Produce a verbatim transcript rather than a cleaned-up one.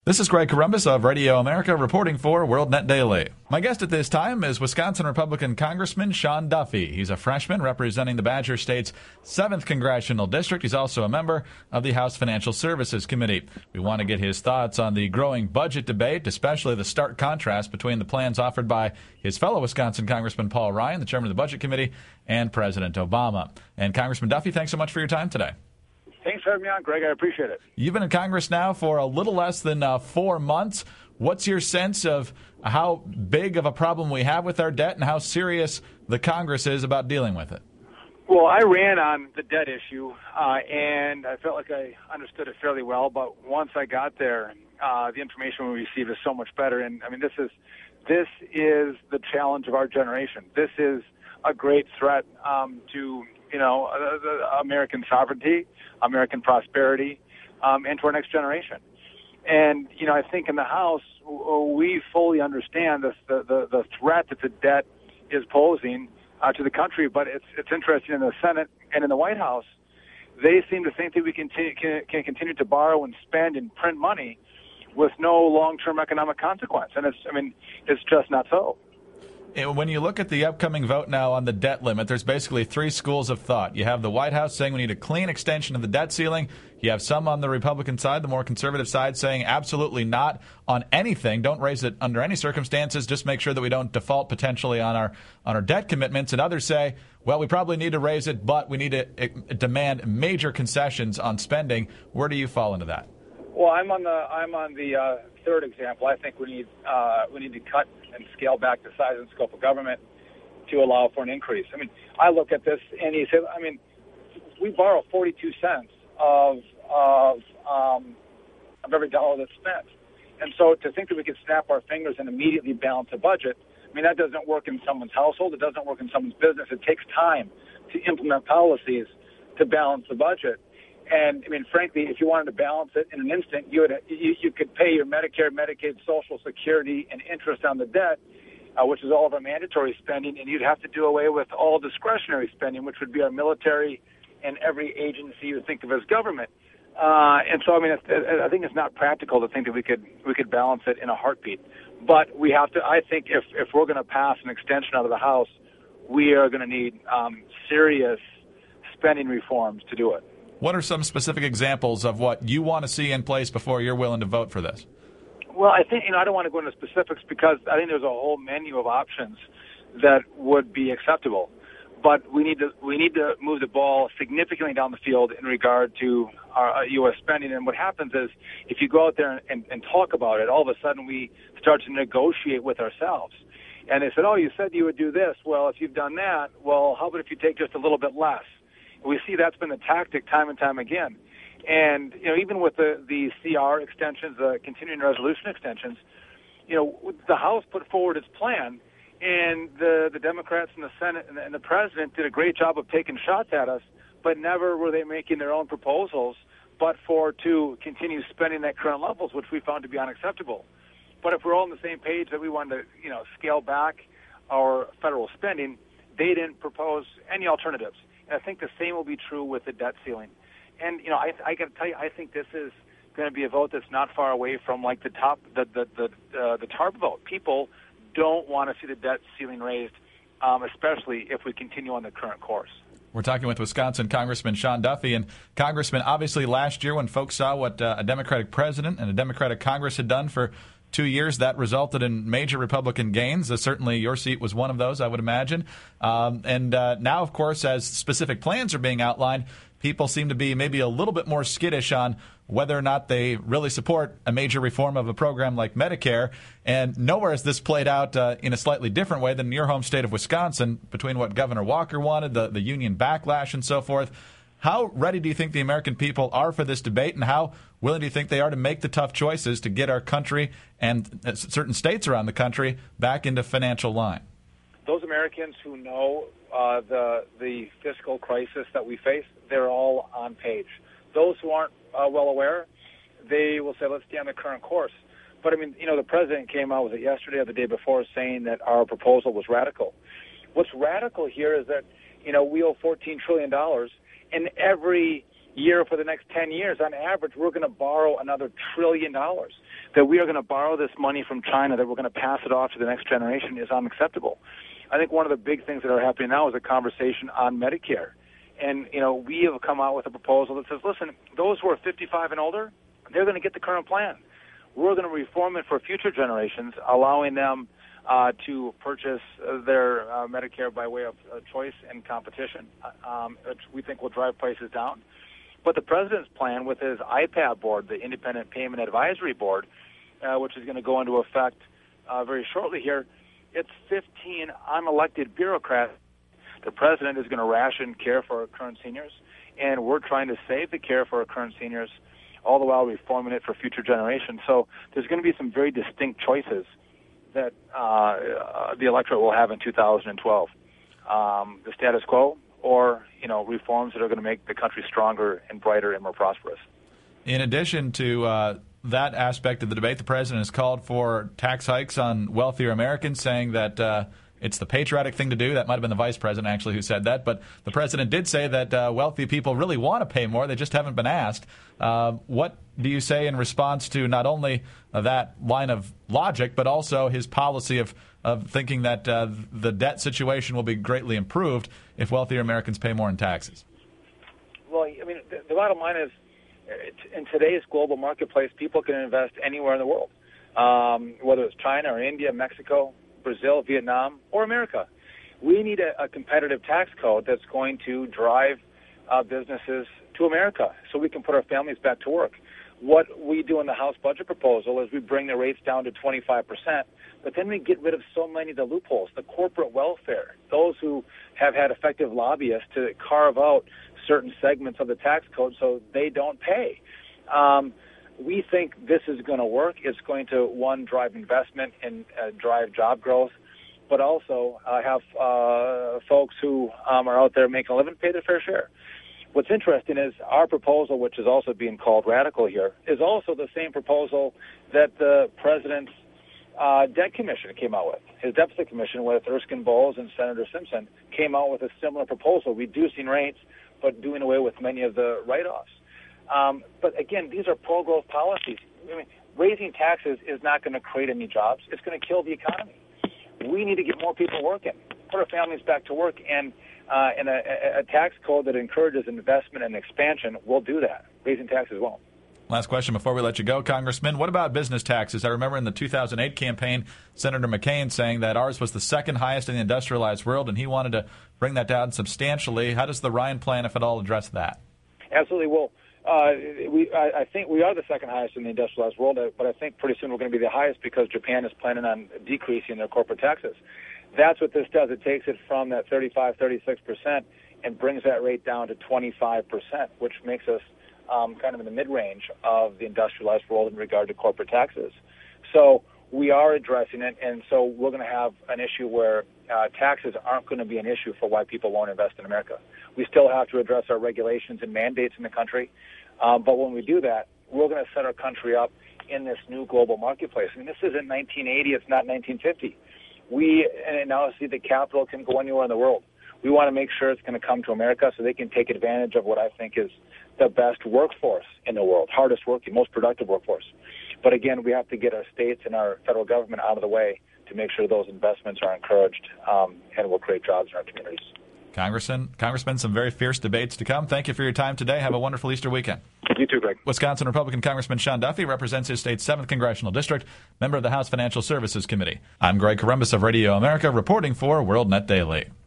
This is Greg Corombos of Radio America reporting for WorldNet Daily. My guest at this time is Wisconsin Republican Congressman Sean Duffy. He's a freshman representing the Badger State's seventh Congressional District. He's also a member of the House Financial Services Committee. We want to get his thoughts on the growing budget debate, especially the stark contrast between the plans offered by his fellow Wisconsin Congressman Paul Ryan, the chairman of the Budget Committee, and President Obama. And Congressman Duffy, thanks so much for your time today. Thanks for having me on, Greg. I appreciate it. You've been in Congress now for a little less than uh, four months. What's your sense of how big of a problem we have with our debt and how serious the Congress is about dealing with it? Well, I ran on the debt issue, uh, and I felt like I understood it fairly well. But once I got there, uh, the information we received is so much better. And, I mean, this is this is the challenge of our generation. This is a great threat um, to, you know, uh, the American sovereignty, American prosperity, um, and to our next generation. And, you know, I think in the House, we fully understand this, the, the, the threat that the debt is posing uh, to the country. But it's, it's interesting in the Senate and in the White House, they seem to think that we continue, can, can continue to borrow and spend and print money with no long-term economic consequence. And it's, I mean, it's just not so. When you look at the upcoming vote now on the debt limit, there's basically three schools of thought. You have the White House saying we need a clean extension of the debt ceiling. You have some on the Republican side, the more conservative side, saying absolutely not on anything. Don't raise it under any circumstances. Just make sure that we don't default potentially on our on our debt commitments. And others say, well, we probably need to raise it, but we need to uh, demand major concessions on spending. Where do you fall into that? Well, I'm on the I'm on the uh, third example. I think we need uh, we need to cut and scale back the size and scope of government to allow for an increase. I mean, I look at this and you say, I mean, we borrow forty-two cents of of um, of every dollar that's spent, and so to think that we could snap our fingers and immediately balance a budget, I mean, that doesn't work in someone's household. It doesn't work in someone's business. It takes time to implement policies to balance the budget. And, I mean, frankly, if you wanted to balance it in an instant, you would you, you could pay your Medicare, Medicaid, Social Security, and interest on the debt, uh, which is all of our mandatory spending, and you'd have to do away with all discretionary spending, which would be our military and every agency you think of as government. Uh, and so, I mean, I think it's not practical to think that we could we could balance it in a heartbeat. But we have to. I think if if we're going to pass an extension out of the House, we are going to need um, serious spending reforms to do it. What are some specific examples of what you want to see in place before you're willing to vote for this? Well, I think, you know, I don't want to go into specifics because I think there's a whole menu of options that would be acceptable. But we need to we need to move the ball significantly down the field in regard to our U S spending. And what happens is if you go out there and, and talk about it, all of a sudden we start to negotiate with ourselves. And they said, oh, you said you would do this. Well, if you've done that, well, how about if you take just a little bit less? We see that's been the tactic time and time again. And, you know, even with the, the C R extensions, the continuing resolution extensions, you know, the House put forward its plan, and the, the Democrats and the Senate and the, and the President did a great job of taking shots at us, but never were they making their own proposals, but for to continue spending at current levels, which we found to be unacceptable. But if we're all on the same page that we wanted to, you know, scale back our federal spending, they didn't propose any alternatives. I think the same will be true with the debt ceiling. And, you know, I, I got to tell you, I think this is going to be a vote that's not far away from, like, the top, the the the, uh, the TARP vote. People don't want to see the debt ceiling raised, um, especially if we continue on the current course. We're talking with Wisconsin Congressman Sean Duffy. And, Congressman, obviously last year when folks saw what uh, a Democratic president and a Democratic Congress had done for two years, that resulted in major Republican gains. Uh, certainly your seat was one of those, I would imagine. Um, and uh, now, of course, as specific plans are being outlined, people seem to be maybe a little bit more skittish on whether or not they really support a major reform of a program like Medicare. And nowhere has this played out uh, in a slightly different way than in your home state of Wisconsin, between what Governor Walker wanted, the, the union backlash and so forth. How ready do you think the American people are for this debate, and how willing do you think they are to make the tough choices to get our country and certain states around the country back into financial line? Those Americans who know uh, the the fiscal crisis that we face, they're all on page. Those who aren't uh, well aware, they will say, let's stay on the current course. But, I mean, you know, the president came out with it yesterday or the day before saying that our proposal was radical. What's radical here is that, you know, we owe fourteen trillion dollars. And every year for the next ten years, on average, we're going to borrow another trillion dollars. that we are going to borrow this money from China, that we're going to pass it off to the next generation, is unacceptable. I think one of the big things that are happening now is a conversation on Medicare. And, you know, we have come out with a proposal that says, listen, those who are fifty-five and older, they're going to get the current plan. We're going to reform it for future generations, allowing them uh, to purchase their uh, Medicare by way of uh, choice and competition, um, which we think will drive prices down. But the president's plan with his I P A B board, the Independent Payment Advisory Board, uh, which is going to go into effect uh, very shortly here, it's fifteen unelected bureaucrats. The president is going to ration care for our current seniors, and we're trying to save the care for our current seniors, all the while reforming it for future generations. So there's going to be some very distinct choices that uh, the electorate will have in two thousand twelve. Um, the status quo, or, you know, reforms that are going to make the country stronger and brighter and more prosperous. In addition to uh, that aspect of the debate, the president has called for tax hikes on wealthier Americans, saying that uh, it's the patriotic thing to do. That might have been the vice president, actually, who said that. But the president did say that uh, wealthy people really want to pay more. They just haven't been asked. Uh, what do you say in response to not only uh, that line of logic, but also his policy of, of thinking that uh, the debt situation will be greatly improved if wealthier Americans pay more in taxes? Well, I mean, the, the bottom line is, in today's global marketplace, people can invest anywhere in the world, um, whether it's China or India, Mexico, Brazil, Vietnam, or America. We need a, a competitive tax code that's going to drive uh, businesses to America so we can put our families back to work. What we do in the House budget proposal is we bring the rates down to twenty-five percent, but then we get rid of so many of the loopholes, the corporate welfare, those who have had effective lobbyists to carve out certain segments of the tax code so they don't pay. Um, we think this is going to work. It's going to, one, drive investment and uh, drive job growth, but also uh, have uh, folks who um, are out there making a living pay their fair share. What's interesting is our proposal, which is also being called radical here, is also the same proposal that the president's uh, debt commission came out with. His deficit commission with Erskine Bowles and Senator Simpson came out with a similar proposal, reducing rates but doing away with many of the write-offs. Um, but again, these are pro-growth policies. I mean, raising taxes is not going to create any jobs. It's going to kill the economy. We need to get more people working, put our families back to work, and uh, and a, a tax code that encourages investment and expansion will do that. Raising taxes won't. Last question before we let you go, Congressman. What about business taxes? I remember in the two thousand eight campaign, Senator McCain saying that ours was the second highest in the industrialized world, and he wanted to bring that down substantially. How does the Ryan plan, if at all, address that? Absolutely. Well, uh, we, I, I think we are the second highest in the industrialized world, but I think pretty soon we're going to be the highest because Japan is planning on decreasing their corporate taxes. That's what this does. It takes it from that thirty-five, thirty-six percent and brings that rate down to twenty-five percent, which makes us Um, kind of in the mid-range of the industrialized world in regard to corporate taxes. So we are addressing it, and so we're going to have an issue where uh, taxes aren't going to be an issue for why people won't invest in America. We still have to address our regulations and mandates in the country, um, but when we do that, we're going to set our country up in this new global marketplace. I mean, this isn't nineteen eighty, it's not nineteen fifty. We and now see the capital can go anywhere in the world. We want to make sure it's going to come to America so they can take advantage of what I think is the best workforce in the world, hardest working, most productive workforce. But again, we have to get our states and our federal government out of the way to make sure those investments are encouraged um, and will create jobs in our communities. Congressman, Congressman, some very fierce debates to come. Thank you for your time today. Have a wonderful Easter weekend. You too, Greg. Wisconsin Republican Congressman Sean Duffy represents his state's seventh Congressional District, member of the House Financial Services Committee. I'm Greg Corombos of Radio America, reporting for WorldNet Daily.